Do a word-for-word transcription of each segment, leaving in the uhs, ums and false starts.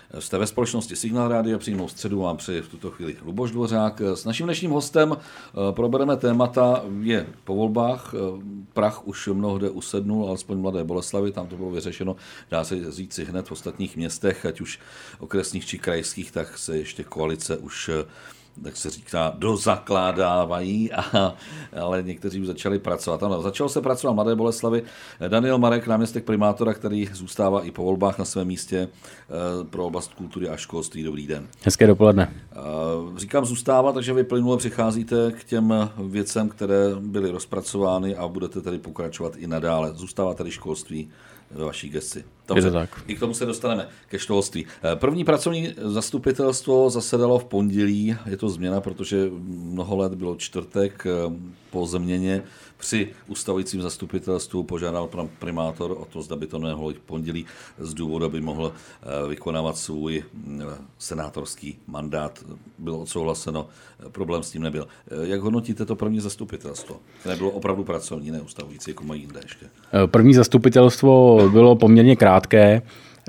Jste ve společnosti Signál Rádia, přímou středu vám přeje v tuto chvíli Luboš Dvořák. S naším dnešním hostem probereme témata, je po volbách, prach už mnohde usednul, alespoň Mladé Boleslavi, tam to bylo vyřešeno, dá se říci hned v ostatních městech, ať už okresních či krajských, tak se ještě koalice už, tak se říká, dozakládávají, a, ale někteří už začali pracovat. Ano, začal se pracovat v Mladé Boleslavi. Daniel Marek, náměstek primátora, který zůstává i po volbách na svém místě pro oblast kultury a školství. Dobrý den. Hezké dopoledne. Říkám zůstává, takže vy plynule přicházíte k těm věcem, které byly rozpracovány a budete tedy pokračovat i nadále. Zůstává tady školství ve vaší gesci. Je tak. I k tomu se dostaneme, ke školství. První pracovní zastupitelstvo zasedalo v pondělí. Je to změna, protože mnoho let bylo čtvrtek po změně. Při ustavujícím zastupitelstvu požádal pan primátor o to, zda by to nemohlo jít v pondělí z důvodu, aby mohl vykonávat svůj senátorský mandát. Bylo odsouhlaseno, problém s tím nebyl. Jak hodnotíte to první zastupitelstvo? To nebylo opravdu pracovní, ne ustavující, jako mají jinde ještě. První zastupitelstvo bylo poměrně krátké.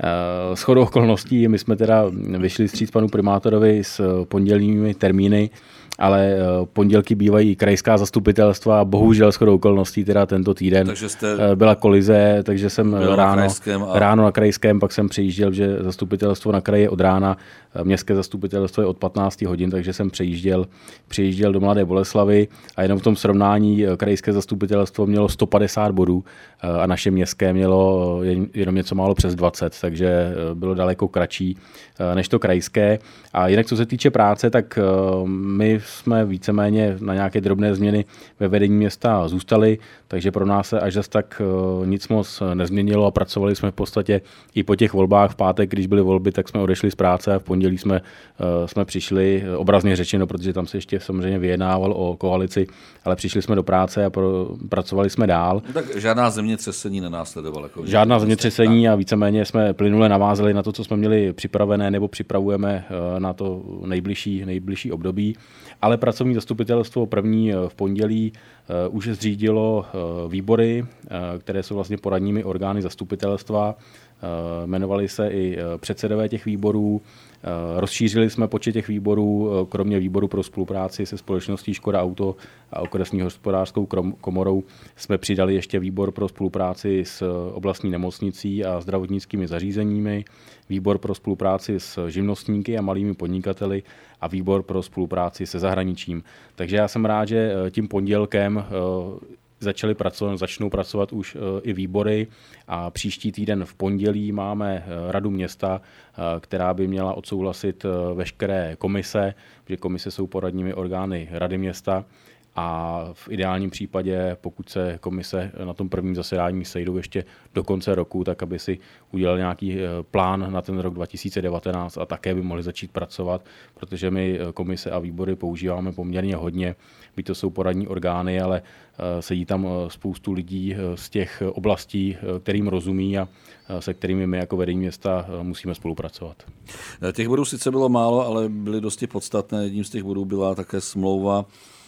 Shodou okolností my jsme teda vyšli vstříc panu primátorovi s pondělními termíny, ale pondělky bývají krajská zastupitelstva a bohužel shodou okolností teda tento týden takže jste byla kolize, takže jsem ráno na, a... ráno na krajském, pak jsem přijížděl, že zastupitelstvo na kraji je od rána, městské zastupitelstvo je od patnáct hodin, takže jsem přijížděl, přijížděl do Mladé Boleslavy a jenom v tom srovnání krajské zastupitelstvo mělo sto padesát bodů a naše městské mělo jenom něco málo přes dvacet, takže bylo daleko kratší než to krajské. A jinak co se týče práce, tak my jsme víceméně na nějaké drobné změny ve vedení města zůstali, takže pro nás se až zas tak nic moc nezměnilo a pracovali jsme v podstatě i po těch volbách. V pátek, když byly volby, tak jsme odešli z práce a v pondělí jsme, jsme přišli, obrazně řečeno, protože tam se ještě samozřejmě vyjednával o koalici, ale přišli jsme do práce a pro, pracovali jsme dál. No tak žádná zemětřesení nenásledovala? Jako žádná zemětřesení a víceméně jsme plynule navázali na to, co jsme měli připravené nebo připravujeme na to nejbližší, nejbližší období. Ale pracovní zastupitelstvo první v pondělí uh, už zřídilo uh, výbory, uh, které jsou vlastně poradními orgány zastupitelstva. Uh, jmenovali se i uh, předsedové těch výborů. Uh, rozšířili jsme počet těch výborů, uh, kromě výboru pro spolupráci se společností Škoda Auto a okresní hospodářskou komorou jsme přidali ještě výbor pro spolupráci s oblastní nemocnicí a zdravotnickými zařízeními, výbor pro spolupráci s živnostníky a malými podnikateli a výbor pro spolupráci se zahraničím. Takže já jsem rád, že tím pondělkem začali pracovat, začnou pracovat už i výbory a příští týden v pondělí máme radu města, která by měla odsouhlasit veškeré komise, protože komise jsou poradními orgány rady města. A v ideálním případě, pokud se komise na tom prvním zasedání sejdou ještě do konce roku, tak aby si udělali nějaký plán na ten rok dva tisíce devatenáct a také by mohli začít pracovat, protože my komise a výbory používáme poměrně hodně, byť to jsou poradní orgány, ale sedí tam spoustu lidí z těch oblastí, kterým rozumí a se kterými my jako vedení města musíme spolupracovat. Těch bodů sice bylo málo, ale byly dosti podstatné. Jedním z těch bodů byla také smlouva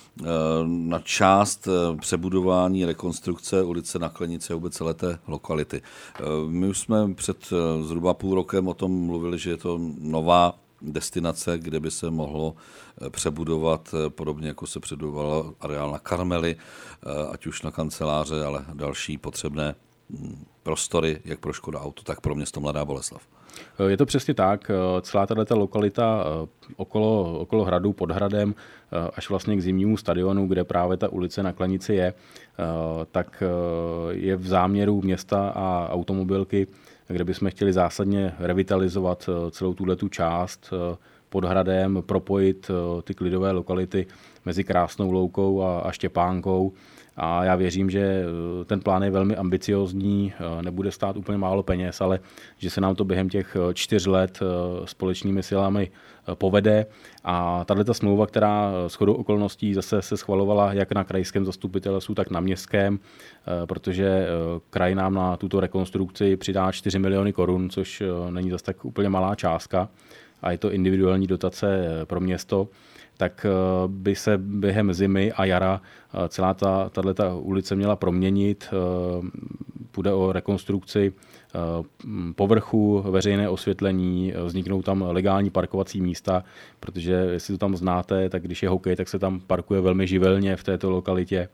na část přebudování, rekonstrukce ulice Na Klenici a vůbec celé té lokality. My už jsme před zhruba půl rokem o tom mluvili, že je to nová destinace, kde by se mohlo přebudovat, podobně jako se přebudoval areál na Karmeli, ať už na kanceláře, ale další potřebné prostory, jak pro Škoda Auto, tak pro město Mladá Boleslav. Je to přesně tak. Celá tato lokalita okolo, okolo hradu, pod hradem, až vlastně k zimnímu stadionu, kde právě ta ulice Na Klenici je, tak je v záměru města a automobilky, kde bychom chtěli zásadně revitalizovat celou tuhletu část pod hradem, propojit ty klidové lokality mezi Krásnou Loukou a, a Štěpánkou. A já věřím, že ten plán je velmi ambiciózní, nebude stát úplně málo peněz, ale že se nám to během těch čtyř let společnými silami povede. A tato smlouva, která shodou okolností zase se schvalovala jak na krajském zastupitelstvu, tak na městském, protože kraj nám na tuto rekonstrukci přidá čtyři miliony korun, což není zase tak úplně malá částka a je to individuální dotace pro město, tak by se během zimy a jara celá ta tato ulice měla proměnit. Půjde o rekonstrukci povrchu, veřejné osvětlení, vzniknou tam legální parkovací místa, protože jestli to tam znáte, tak když je hokej, tak se tam parkuje velmi živelně v této lokalitě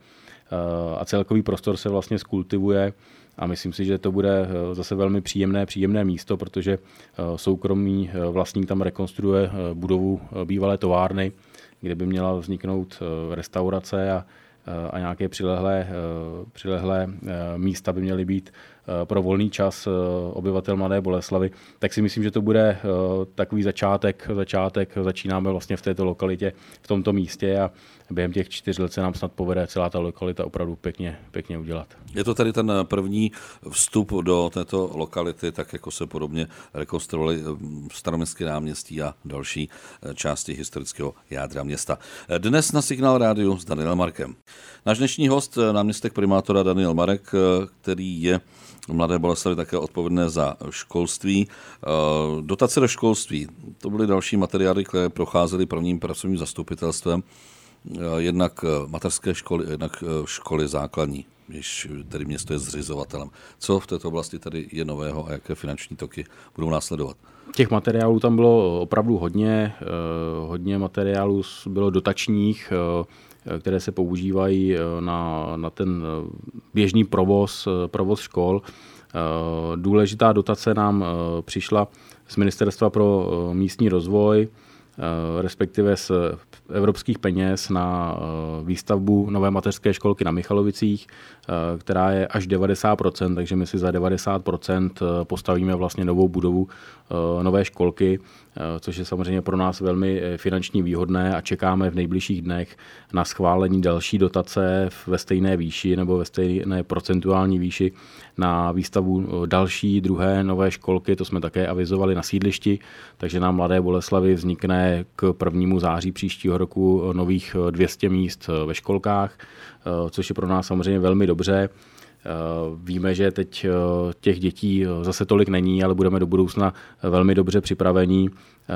a celkový prostor se vlastně skultivuje a myslím si, že to bude zase velmi příjemné, příjemné místo, protože soukromý vlastník tam rekonstruuje budovu bývalé továrny, kde by měla vzniknout restaurace a, a nějaké přilehlé, přilehlé místa by měly být pro volný čas obyvatel Mladé Boleslavi, tak si myslím, že to bude takový začátek, začátek, začínáme vlastně v této lokalitě, v tomto místě a během těch čtyř let se nám snad povede celá ta lokalita opravdu pěkně, pěkně udělat. Je to tady ten první vstup do této lokality, tak jako se podobně rekonstruovali Staroměstské náměstí a další části historického jádra města. Dnes na Signál rádiu s Danielem Markem. Náš dnešní host, náměstek primátora Daniel Marek, který je v Mladé Boleslavi také odpovědné za školství. Dotace do školství, to byly další materiály, které procházely prvním pracovním zastupitelstvem. Jednak mateřské školy, jednak školy základní, když tedy město je zřizovatelem. Co v této oblasti tady je nového a jaké finanční toky budou následovat? Těch materiálů tam bylo opravdu hodně. Hodně materiálů bylo dotačních, které se používají na, na ten běžný provoz, provoz škol. Důležitá dotace nám přišla z Ministerstva pro místní rozvoj, respektive z evropských peněz na výstavbu nové mateřské školky na Michalovicích, která je až devadesát procent, takže my si za devadesát procent postavíme vlastně novou budovu nové školky, což je samozřejmě pro nás velmi finančně výhodné a čekáme v nejbližších dnech na schválení další dotace ve stejné výši nebo ve stejné procentuální výši na výstavu další, druhé nové školky, to jsme také avizovali na sídlišti, takže na Mladé Boleslavi vznikne k prvnímu září příštího roku nových dvě stě míst ve školkách, což je pro nás samozřejmě velmi dobře. Víme, že teď těch dětí zase tolik není, ale budeme do budoucna velmi dobře připravení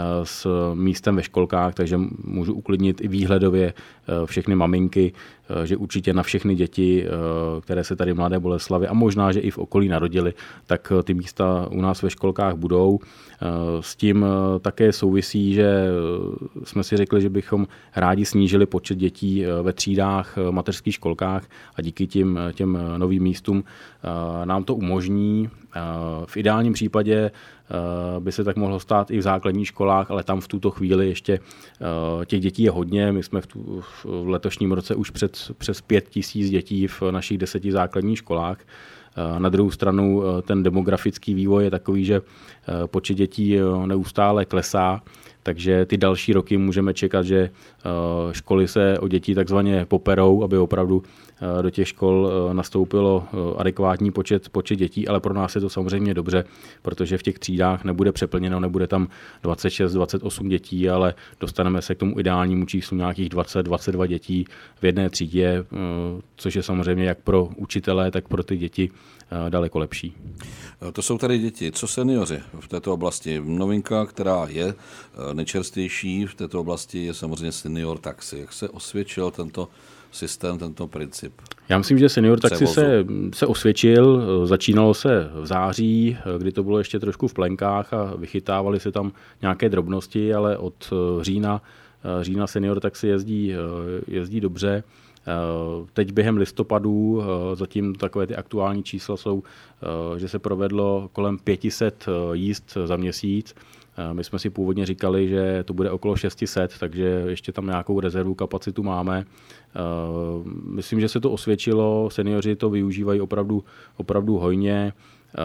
s místem ve školkách, takže můžu uklidnit i výhledově všechny maminky, že určitě na všechny děti, které se tady v Mladé Boleslavi a možná, že i v okolí narodily, tak ty místa u nás ve školkách budou. S tím také souvisí, že jsme si řekli, že bychom rádi snížili počet dětí ve třídách, mateřských školkách a díky těm, těm novým místům nám to umožní. V ideálním případě by se tak mohlo stát i v základních školách, ale tam v tuto chvíli ještě těch dětí je hodně. My jsme v, tu, v letošním roce už před, přes pět tisíc dětí v našich deseti základních školách. Na druhou stranu ten demografický vývoj je takový, že počet dětí neustále klesá, takže ty další roky můžeme čekat, že školy se o děti takzvaně poperou, aby opravdu do těch škol nastoupilo adekvátní počet, počet dětí, ale pro nás je to samozřejmě dobře, protože v těch třídách nebude přeplněno, nebude tam dvacet šest dvacet osm dětí, ale dostaneme se k tomu ideálnímu číslu nějakých dvacet dvacet dva dětí v jedné třídě, což je samozřejmě jak pro učitele, tak pro ty děti daleko lepší. To jsou tady děti. Co seniori v této oblasti? Novinka, která je nejčerstvější v této oblasti, je samozřejmě senior taxi. Jak se osvědčil tento systém, tento princip? Já myslím, že senior taxi se, se osvědčil. Začínalo se v září, kdy to bylo ještě trošku v plenkách a vychytávali se tam nějaké drobnosti, ale od října, října senior taxi jezdí, jezdí dobře. Teď během listopadu, zatím takové ty aktuální čísla jsou, že se provedlo kolem pět set jízd za měsíc. My jsme si původně říkali, že to bude okolo šest set, takže ještě tam nějakou rezervu kapacitu máme. Myslím, že se to osvědčilo, seniori to využívají opravdu, opravdu hojně.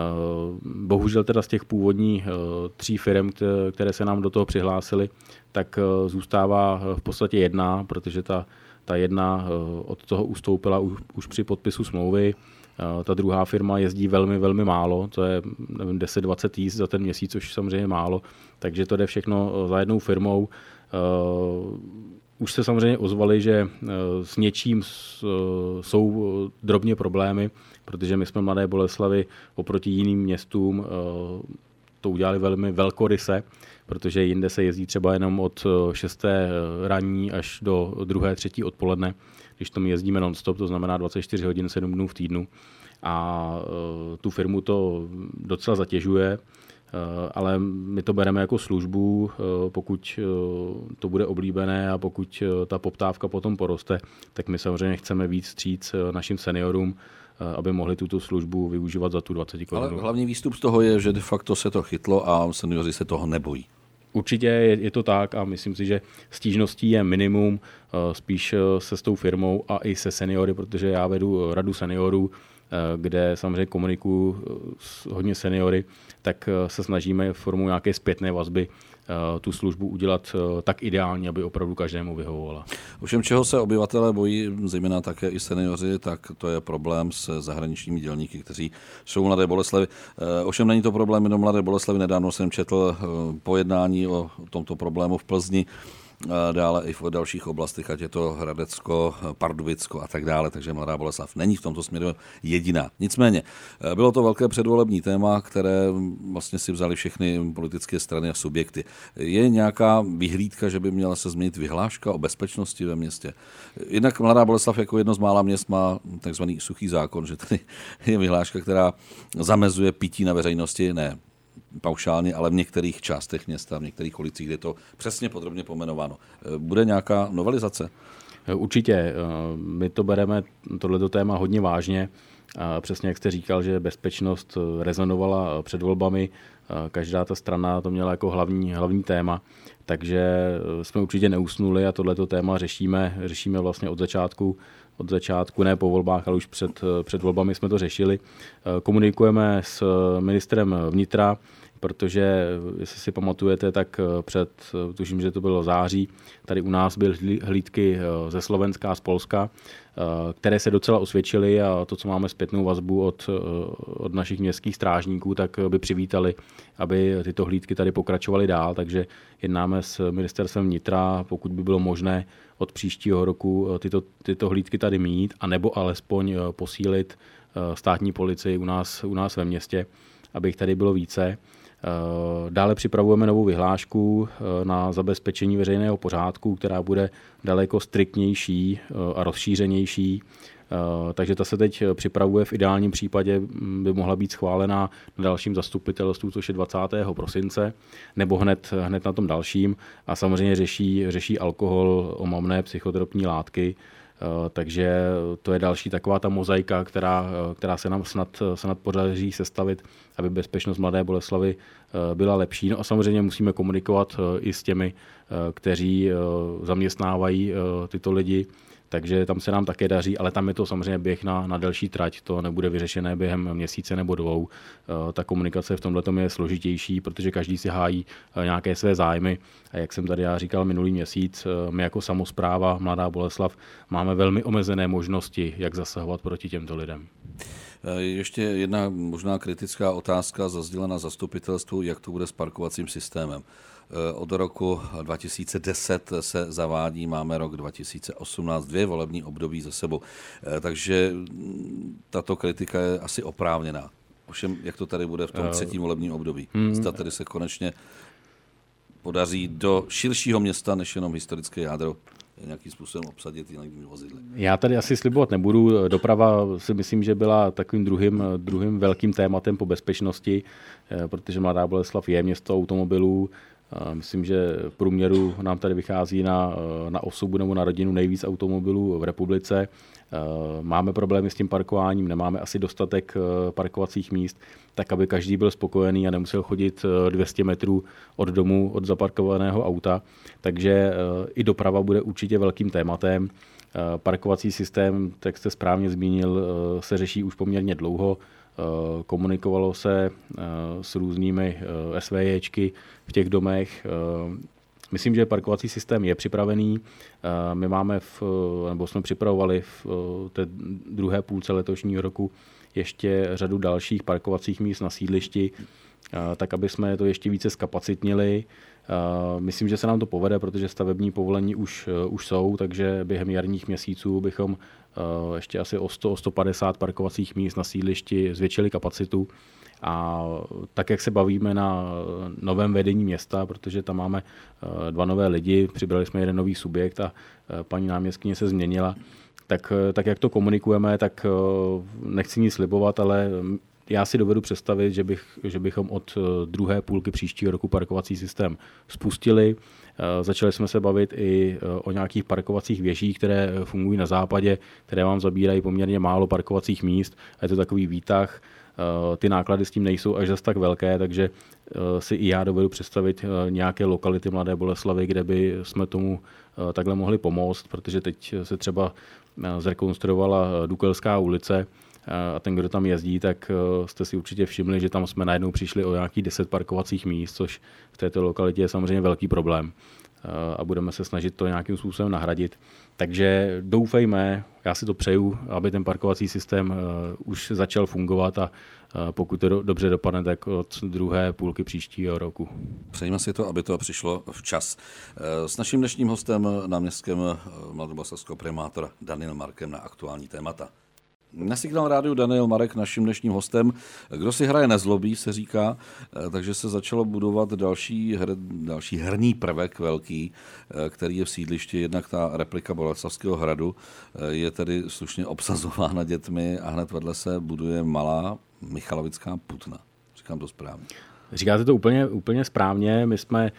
Bohužel teda z těch původních tří firm, které se nám do toho přihlásily, tak zůstává v podstatě jedna, protože ta Ta jedna od toho ustoupila už při podpisu smlouvy. Ta druhá firma jezdí velmi, velmi málo, to je nevím, deset dvacet jízd za ten měsíc, což samozřejmě málo, takže to jde všechno za jednou firmou. Už se samozřejmě ozvali, že s něčím jsou drobně problémy, protože my jsme Mladé Boleslavi oproti jiným městům to udělali velmi velkoryse, protože jinde se jezdí třeba jenom od šesté ranní až do druhé, třetí odpoledne, když tam jezdíme non-stop, to znamená dvacet čtyři hodin, sedm dnů v týdnu. a tu firmu to docela zatěžuje, ale my to bereme jako službu, pokud to bude oblíbené a pokud ta poptávka potom poroste, tak my samozřejmě chceme víc vstříc našim seniorům, aby mohli tuto službu využívat za tu dvacet korun. Ale hlavní výstup z toho je, že de facto se to chytlo a seniori se toho nebojí. Určitě je, je to tak a myslím si, že stížností je minimum, spíš se s tou firmou a i se seniory, protože já vedu radu seniorů, kde samozřejmě komunikuju s hodně seniory, tak se snažíme formou nějaké zpětné vazby tu službu udělat tak ideálně, aby opravdu každému vyhovovala. Ovšem, čeho se obyvatelé bojí, zejména také i seniori, tak to je problém s zahraničními dělníky, kteří jsou v Mladé Boleslavi. Ovšem není to problém jenom Mladé Boleslavi. Nedávno jsem četl pojednání o tomto problému v Plzni, dále i v dalších oblastech, ať je to Hradecko, Pardubicko a tak dále, takže Mladá Boleslav není v tomto směru jediná. Nicméně, bylo to velké předvolební téma, které vlastně si vzali všechny politické strany a subjekty. Je nějaká vyhlídka, že by měla se změnit vyhláška o bezpečnosti ve městě? Jednak Mladá Boleslav jako jedno z mála měst má takzvaný suchý zákon, že tady je vyhláška, která zamezuje pití na veřejnosti, ne paušálně, ale v některých částech města, v některých ulicích, kde je to přesně podrobně pomenováno. Bude nějaká novelizace? Určitě. My to bereme, tohleto téma, hodně vážně. Přesně jak jste říkal, že bezpečnost rezonovala před volbami, každá ta strana to měla jako hlavní, hlavní téma, takže jsme určitě neusnuli a tohleto téma řešíme, řešíme vlastně od začátku, od začátku, ne po volbách, ale už před, před volbami jsme to řešili. Komunikujeme s ministrem vnitra, protože, jestli si pamatujete, tak před, tuším, že to bylo září, tady u nás byly hlídky ze Slovenska a z Polska, které se docela osvědčily a to, co máme zpětnou vazbu od, od našich městských strážníků, tak by přivítali, aby tyto hlídky tady pokračovaly dál, takže jednáme s ministerstvem vnitra, pokud by bylo možné od příštího roku tyto, tyto hlídky tady mít, anebo alespoň posílit státní policii u nás, u nás ve městě, aby jich tady bylo více. Dále připravujeme novou vyhlášku na zabezpečení veřejného pořádku, která bude daleko striktnější a rozšířenější. Takže ta se teď připravuje, v ideálním případě by mohla být schválená na dalším zastupitelstvu, což je dvacátého prosince, nebo hned, hned na tom dalším. A samozřejmě řeší, řeší alkohol, omamné psychotropní látky. Takže to je další taková ta mozaika, která, která se nám snad, snad podaří sestavit, aby bezpečnost Mladé Boleslavy byla lepší. No a samozřejmě musíme komunikovat i s těmi, kteří zaměstnávají tyto lidi, takže tam se nám také daří, ale tam je to samozřejmě běh na, na delší trať, to nebude vyřešené během měsíce nebo dvou. Ta komunikace v tomhletom je složitější, protože každý si hájí nějaké své zájmy a jak jsem tady já říkal minulý měsíc, my jako samospráva Mladá Boleslav máme velmi omezené možnosti, jak zasahovat proti těmto lidem. Ještě jedna možná kritická otázka zazdělena zastupitelstvu, jak to bude s parkovacím systémem. Od roku dva tisíce deset se zavádí, máme rok dva tisíce osmnáct, dvě volební období za sebou. Takže tato kritika je asi oprávněná. Ovšem, jak to tady bude v tom třetím volebním období? Zda tedy se konečně podaří do širšího města, než jenom historické jádro, nějakým způsobem obsadit jinými vozidly. Já tady asi slibovat nebudu. Doprava si myslím, že byla takovým druhým, druhým velkým tématem po bezpečnosti, protože Mladá Boleslav je město automobilů. Myslím, že v průměru nám tady vychází na, na osobu nebo na rodinu nejvíc automobilů v republice. Máme problémy s tím parkováním, nemáme asi dostatek parkovacích míst, tak aby každý byl spokojený a nemusel chodit dvě stě metrů od domu, od zaparkovaného auta. Takže i doprava bude určitě velkým tématem. Parkovací systém, tak jste správně zmínil, se řeší už poměrně dlouho. Komunikovalo se s různými SVJčky v těch domech. Myslím, že parkovací systém je připravený. My máme, v, nebo jsme připravovali v té druhé půlce letošního roku ještě řadu dalších parkovacích míst na sídlišti, tak aby jsme to ještě více zkapacitnili. Myslím, že se nám to povede, protože stavební povolení už, už jsou, takže během jarních měsíců bychom ještě asi o sto, o sto padesát parkovacích míst na sídlišti zvětšili kapacitu. A tak, jak se bavíme na novém vedení města, protože tam máme dva nové lidi, přibrali jsme jeden nový subjekt a paní náměstkyně se změnila, tak, tak jak to komunikujeme, tak nechci nic slibovat, ale já si dovedu představit, že, bych, že bychom od druhé půlky příštího roku parkovací systém spustili. Začali jsme se bavit i o nějakých parkovacích věžích, které fungují na západě, které vám zabírají poměrně málo parkovacích míst. A je to takový výtah. Ty náklady s tím nejsou až zas tak velké, takže si i já dovedu představit nějaké lokality Mladé Boleslavi, kde by jsme tomu takhle mohli pomoct, protože teď se třeba zrekonstruovala Dukelská ulice a ten, kdo tam jezdí, tak jste si určitě všimli, že tam jsme najednou přišli o nějakých deset parkovacích míst, což v této lokalitě je samozřejmě velký problém a budeme se snažit to nějakým způsobem nahradit. Takže doufejme, já si to přeju, aby ten parkovací systém už začal fungovat a pokud to dobře dopadne, tak od druhé půlky příštího roku. Přejme si to, aby to přišlo včas. S naším dnešním hostem, náměstkem mladoboleslavského primátora Daniel Markem na aktuální témata. Na Signál rádiu Daniel Marek, naším dnešním hostem. Kdo si hraje nezlobí, se říká, takže se začalo budovat další, her, další herní prvek velký, který je v sídlišti. Jednak ta replika Boleslavského hradu je tedy slušně obsazována dětmi a hned vedle se buduje malá Michalovická putna. Říkám to správně. Říkáte to úplně, úplně správně. My jsme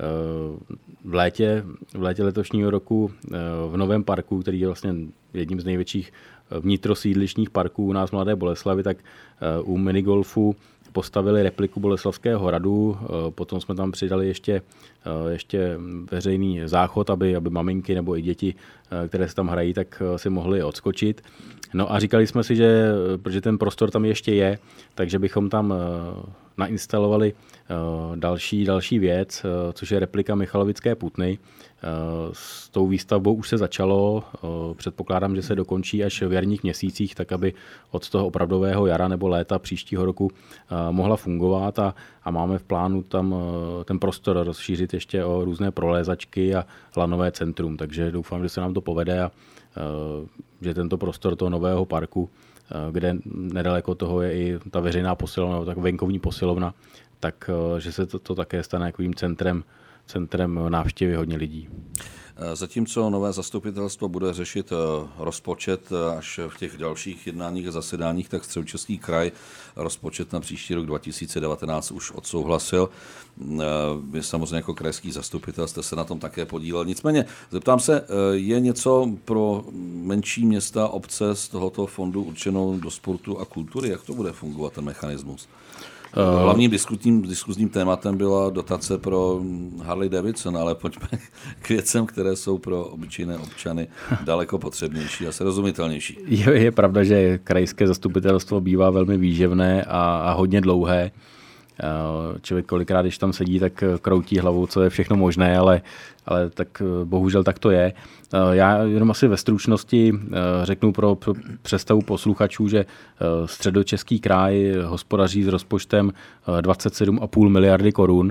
v létě, v létě letošního roku v novém parku, který je vlastně jedním z největších vnitrosídlištních parků u nás v Mladé Boleslavi, tak u minigolfu postavili repliku Boleslavského hradu, potom jsme tam přidali ještě, ještě veřejný záchod, aby, aby maminky nebo i děti, které se tam hrají, tak si mohly odskočit. No a říkali jsme si, že protože ten prostor tam ještě je, takže bychom tam nainstalovali další, další věc, což je replika Michalovické putny. S tou výstavbou už se začalo, předpokládám, že se dokončí až v jarních měsících, tak aby od toho opravdového jara nebo léta příštího roku mohla fungovat a, a máme v plánu tam ten prostor rozšířit ještě o různé prolézačky a lanové centrum, takže doufám, že se nám to povede a že tento prostor toho nového parku, kde nedaleko toho je i ta veřejná posilovna, tak venkovní posilovna, tak že se to, to také stane takovým centrem, centrem návštěvy hodně lidí. Zatímco nové zastupitelstvo bude řešit rozpočet až v těch dalších jednáních a zasedáních, tak Středočeský kraj rozpočet na příští rok dva tisíce devatenáct už odsouhlasil. Vy samozřejmě jako krajský zastupitel jste se na tom také podílel. Nicméně, zeptám se, je něco pro menší města, obce z tohoto fondu určenou do sportu a kultury? Jak to bude fungovat, ten mechanismus? Hlavním diskutním, diskuzním tématem byla dotace pro Harley Davidson, ale pojďme k věcem, které jsou pro obyčejné občany daleko potřebnější a srozumitelnější. Je, je pravda, že krajské zastupitelstvo bývá velmi výživné a, a hodně dlouhé. Člověk kolikrát, když tam sedí, tak kroutí hlavou, co je všechno možné, ale, ale tak bohužel tak to je. Já jenom asi ve stručnosti řeknu pro představu posluchačů, že Středočeský kraj hospodaří s rozpočtem dvacet sedm celá pět miliardy korun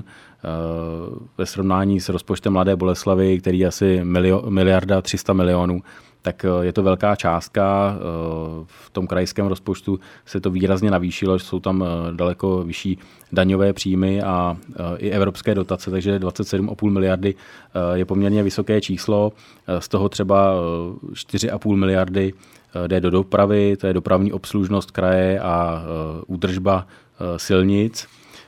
ve srovnání s rozpočtem Mladé Boleslavy, který je asi miliarda tři sta milionů. Tak je to velká částka. V tom krajském rozpočtu se to výrazně navýšilo, že jsou tam daleko vyšší daňové příjmy a i evropské dotace, takže dvacet sedm celá pět miliardy je poměrně vysoké číslo. Z toho třeba čtyři celá pět miliardy jde do dopravy, to je dopravní obslužnost kraje a údržba silnic.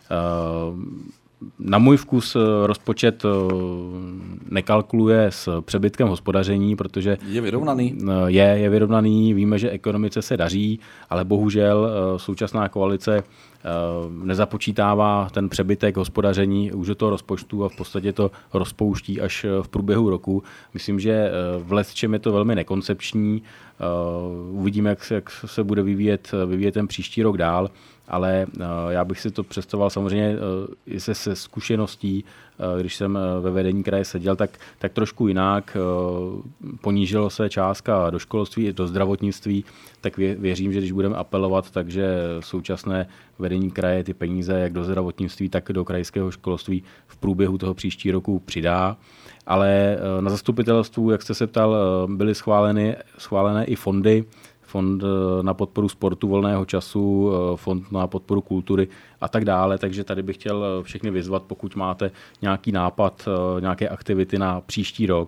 Na můj vkus rozpočet nekalkuluje s přebytkem hospodaření, protože je vyrovnaný. Je, je vyrovnaný, víme, že ekonomice se daří, ale bohužel současná koalice nezapočítává ten přebytek hospodaření už do toho rozpočtu a v podstatě to rozpouští až v průběhu roku. Myslím, že v lecčem je to velmi nekoncepční. Uvidíme, jak se, jak se bude vyvíjet, vyvíjet ten příští rok dál, ale já bych si to představoval samozřejmě i se, se zkušeností, když jsem ve vedení kraje seděl, tak, tak trošku jinak. Ponížilo se částka do školství, do zdravotnictví, tak vě, věřím, že když budeme apelovat, takže současné vedení kraje ty peníze jak do zdravotnictví, tak do krajského školství v průběhu toho příští roku přidá. Ale na zastupitelstvu, jak jste se ptal, byly schváleny, schválené i fondy, fond na podporu sportu, volného času, fond na podporu kultury a tak dále. Takže tady bych chtěl všechny vyzvat, pokud máte nějaký nápad, nějaké aktivity na příští rok,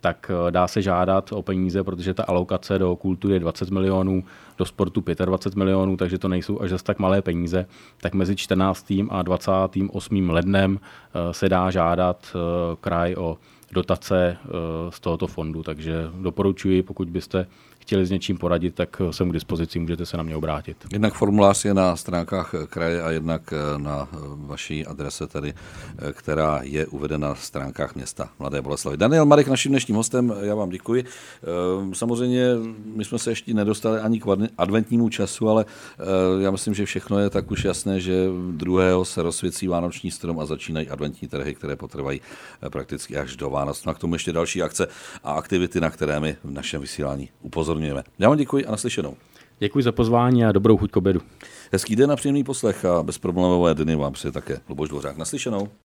tak dá se žádat o peníze, protože ta alokace do kultury je dvacet milionů, do sportu dvacet pět milionů, takže to nejsou až zase tak malé peníze. Tak mezi čtrnáctým a dvacátým osmým lednem se dá žádat kraj o dotace z tohoto fondu, takže doporučuji, pokud byste chtěli s něčím poradit, tak jsem k dispozici, můžete se na mě obrátit. Jednak formulář je na stránkách kraje a jednak na vaší adrese tady, která je uvedena na stránkách města Mladé Boleslavi. Daniel Marek, naším dnešním hostem, já vám děkuji. Samozřejmě my jsme se ještě nedostali ani k adventnímu času, ale já myslím, že všechno je tak už jasné, že druhého se rozsvěcí vánoční strom a začínají adventní trhy, které potrvají prakticky až do Vánoc. A k tomu ještě další akce a aktivity, na které my v našem vysílání upozorňujeme. Já vám děkuji a naslyšenou. Děkuji za pozvání a dobrou chuť k obědu. Hezký den a příjemný poslech a bezproblémové dny vám přeje také Luboš Dvořák. Naslyšenou.